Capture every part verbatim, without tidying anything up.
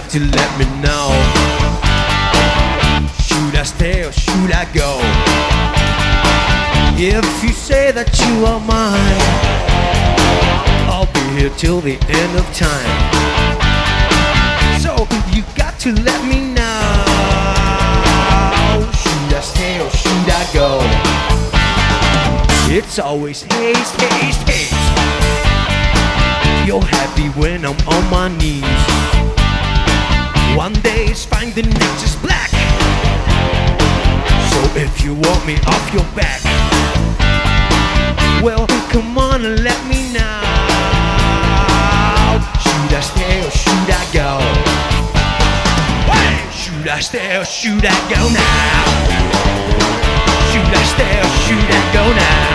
got to let me know. Should I stay or should I go? If you say that you are mine, I'll be here till the end of time. So you got to let me know. Should I stay or should I go? It's always haste, haste, haste. You're happy when I'm on my knees. One day it's fine, the next is black. So if you want me off your back, well, come on and let me know. Should I stay or should I go? Hey! Should I stay or should I go now? Should I stay or should I go now?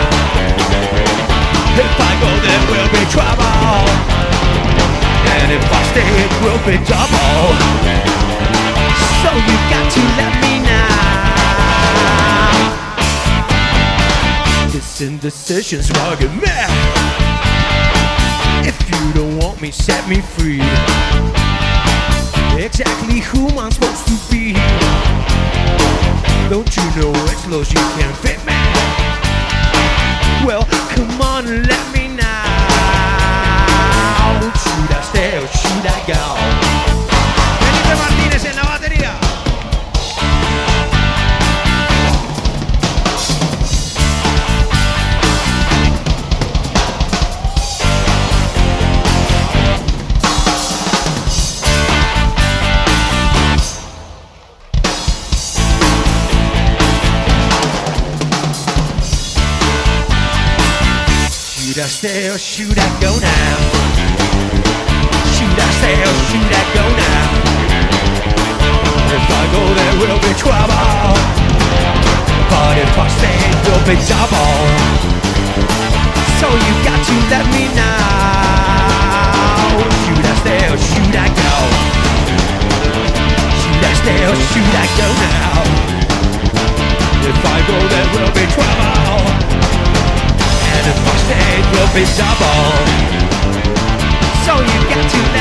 If I go there will be trouble, and if I stay it will be double. So you got to let me know. This indecision's rugged man. If you don't want me, set me free. Exactly who I'm supposed to be. Don't you know it's close, you can't fit me. Well, come on and let me know. Should I stay or should I go? Felipe Martínez en la batería. Should I stay or should I go now? Should I stay or should I go now? If I go there will be trouble, but if I stay it will be double. So you got to let me know. Should I stay or should I go? Should I stay or should I go now? If I go there will be trouble, and if I stay it will be double. So you got to